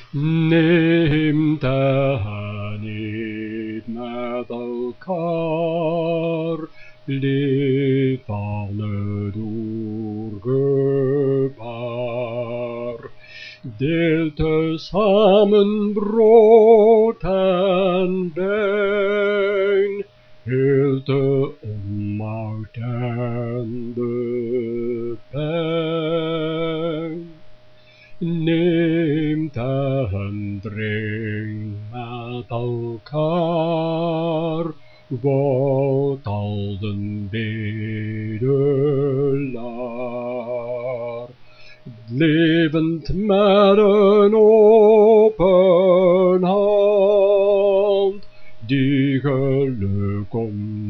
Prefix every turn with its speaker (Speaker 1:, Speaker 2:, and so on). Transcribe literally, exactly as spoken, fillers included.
Speaker 1: Neemt het niet met elkaar, leef alle doorgebaar. Deelt tezamen brood en wijn, heelt de onmacht en de pijn. Neemt en drinkt met elkaar, wordt als een bedelaar. Levend met een open hand, die geluk om